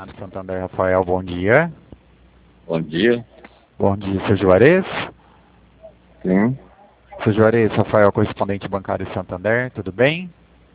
Consignado Santander, Rafael, bom dia. Bom dia. Bom dia, seu Juarez. Sim. Seu Juarez, Rafael, correspondente bancário Santander, tudo bem?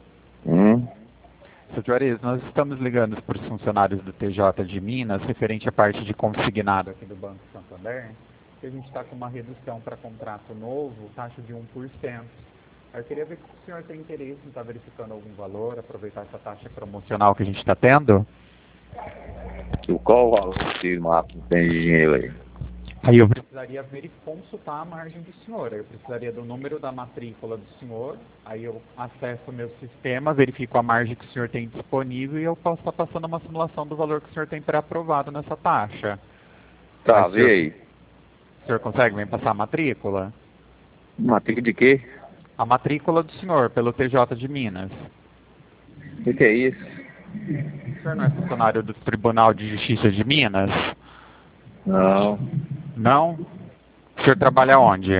Seu Juarez, nós estamos ligando para os funcionários do TJ de Minas, referente à parte de consignado aqui do Banco Santander, que a gente está com uma redução para contrato novo, taxa de 1%. Eu queria ver se o senhor tem interesse em estar verificando algum valor, aproveitar essa taxa promocional que a gente está tendo. Qual o valor que o Marcos tem de dinheiro aí? Aí eu precisaria consultar a margem do senhor. Eu precisaria do número da matrícula do senhor. Aí eu acesso o meu sistema, verifico a margem que o senhor tem disponível e eu posso estar passando uma simulação do valor que o senhor tem pré-aprovado nessa taxa. Tá, vê aí. O senhor consegue me passar a matrícula? Matrícula de quê? A matrícula do senhor, pelo TJ de Minas. O que é isso? O senhor não é funcionário do Tribunal de Justiça de Minas? Não. Não? O senhor trabalha onde?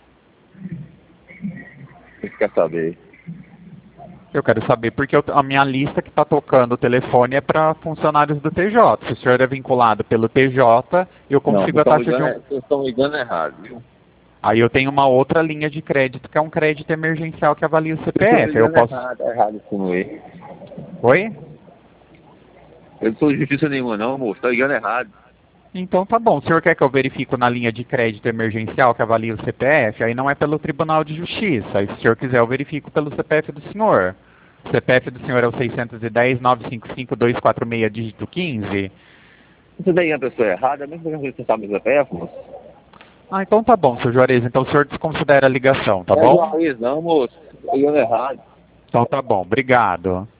O que você quer saber? Eu quero saber porque a minha lista que está tocando o telefone é para funcionários do TJ. Se o senhor é vinculado pelo TJ, eu consigo a taxa de Vocês estão ligando errado, viu? Aí eu tenho uma outra linha de crédito, que é um crédito emergencial que avalia o CPF. Eu posso... Errado com ele. Oi? Eu não sou de justiça nenhuma não, moço. Tá ligando errado. Então tá bom. O senhor quer que eu verifique na linha de crédito emergencial que avalia o CPF? Aí não é pelo Tribunal de Justiça. Aí se o senhor quiser, eu verifico pelo CPF do senhor. O CPF do senhor é o 610-955-246, dígito 15. Você tá ligando a pessoa errada, mesmo que você sabe o CPF, moço? Ah, então tá bom, seu Juarez. Então o senhor desconsidera a ligação, tá bom? Não, moço. Tá ligando errado. Então tá bom. Obrigado.